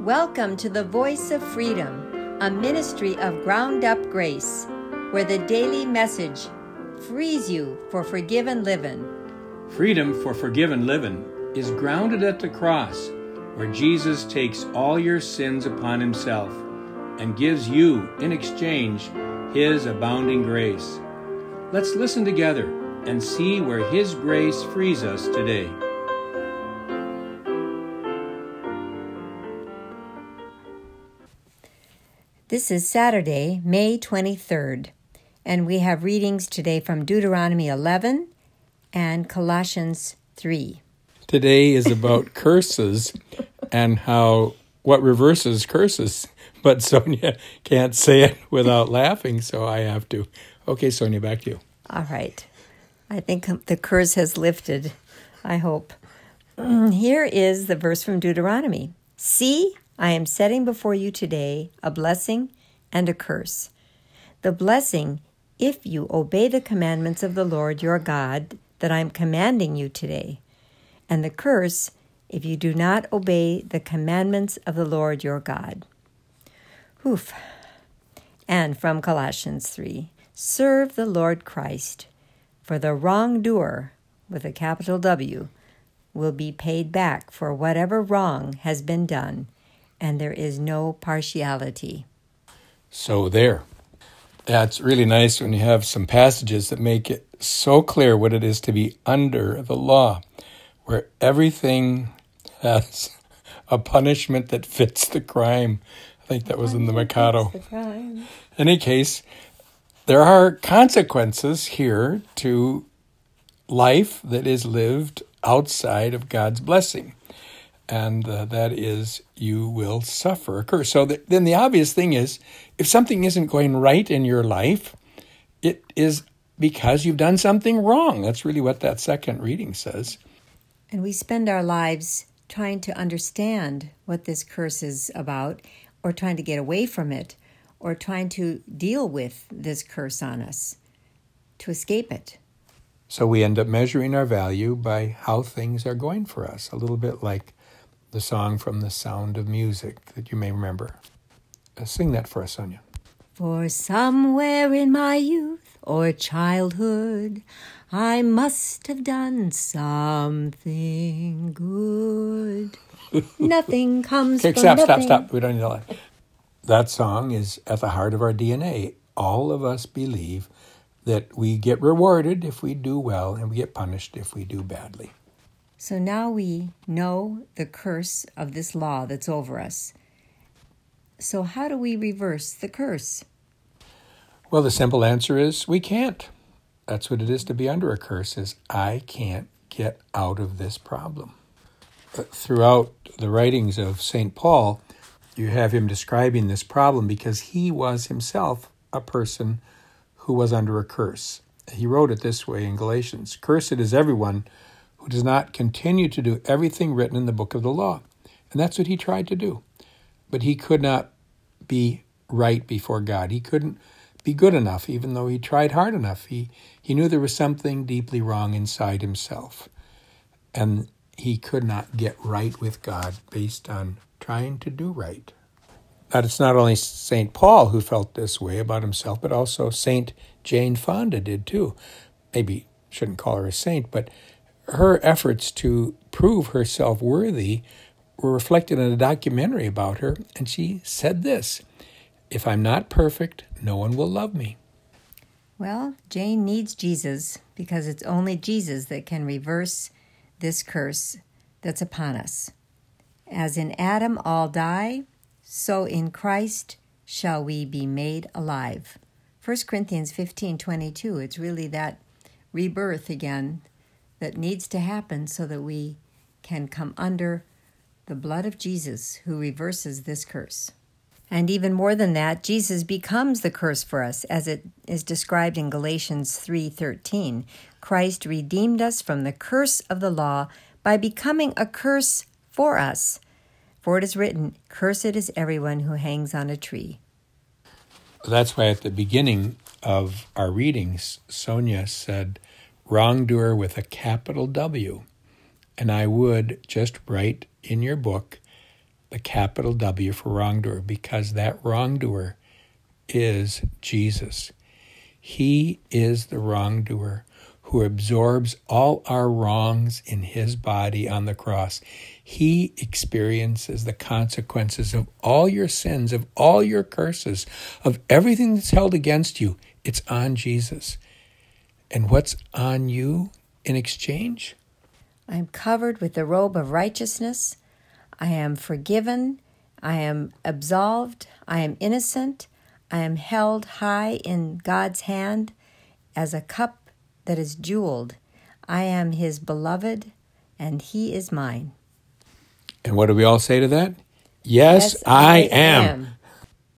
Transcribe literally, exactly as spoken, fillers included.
Welcome to the Voice of Freedom, a ministry of Ground Up Grace, where the daily message frees you for forgiven living. Freedom for forgiven living is grounded at the cross, where Jesus takes all your sins upon himself and gives you, in exchange, his abounding grace. Let's listen together and see where his grace frees us today. This is Saturday, May twenty-third, and we have readings today from Deuteronomy eleven and Colossians three. Today is about curses and how what reverses curses. But Sonia can't say it without laughing, so I have to. Okay, Sonia, back to you. All right. I think the curse has lifted, I hope. Here is the verse from Deuteronomy. See, I am setting before you today a blessing and a curse. The blessing, if you obey the commandments of the Lord your God that I am commanding you today. And the curse, if you do not obey the commandments of the Lord your God. Oof. And from Colossians three, serve the Lord Christ, for the wrongdoer, with a capital W, will be paid back for whatever wrong has been done, and there is no partiality. So there. That's really nice when you have some passages that make it so clear what it is to be under the law, where everything has a punishment that fits the crime. I think that was in the Mikado. In any case, there are consequences here to life that is lived outside of God's blessing. And uh, that is, you will suffer a curse. So th- then the obvious thing is, if something isn't going right in your life, it is because you've done something wrong. That's really what that second reading says. And we spend our lives trying to understand what this curse is about, or trying to get away from it, or trying to deal with this curse on us, to escape it. So we end up measuring our value by how things are going for us, a little bit like the song from The Sound of Music that you may remember. Uh, sing that for us, Sonia. For somewhere in my youth or childhood, I must have done something good. Nothing comes okay, from stop, nothing. stop, stop. We don't need all that. That song is at the heart of our D N A. All of us believe that we get rewarded if we do well and we get punished if we do badly. So now we know the curse of this law that's over us. So how do we reverse the curse? Well, the simple answer is we can't. That's what it is to be under a curse, is I can't get out of this problem. Throughout the writings of Saint Paul, you have him describing this problem because he was himself a person who was under a curse. He wrote it this way in Galatians, "Cursed is everyone who does not continue to do everything written in the book of the law." And that's what he tried to do. But he could not be right before God. He couldn't be good enough, even though he tried hard enough. He, he knew there was something deeply wrong inside himself. And he could not get right with God based on trying to do right. But it's not only Saint Paul who felt this way about himself, but also Saint Jane Fonda did too. Maybe shouldn't call her a saint, but her efforts to prove herself worthy were reflected in a documentary about her, and she said this, "If I'm not perfect, no one will love me." Well, Jane needs Jesus because it's only Jesus that can reverse this curse that's upon us. As in Adam all die, so in Christ shall we be made alive. First Corinthians fifteen twenty-two, it's really that rebirth again that needs to happen so that we can come under the blood of Jesus who reverses this curse. And even more than that, Jesus becomes the curse for us, as it is described in Galatians three thirteen. Christ redeemed us from the curse of the law by becoming a curse for us. For it is written, "Cursed is everyone who hangs on a tree." That's why at the beginning of our readings, Sonia said, wrongdoer with a capital W. And I would just write in your book, the capital W for wrongdoer, because that wrongdoer is Jesus. He is the wrongdoer who absorbs all our wrongs in his body on the cross. He experiences the consequences of all your sins, of all your curses, of everything that's held against you. It's on Jesus. And what's on you in exchange? I am covered with the robe of righteousness. I am forgiven. I am absolved. I am innocent. I am held high in God's hand as a cup that is jeweled. I am his beloved, and he is mine. And what do we all say to that? Yes, Yes, I, I am. am.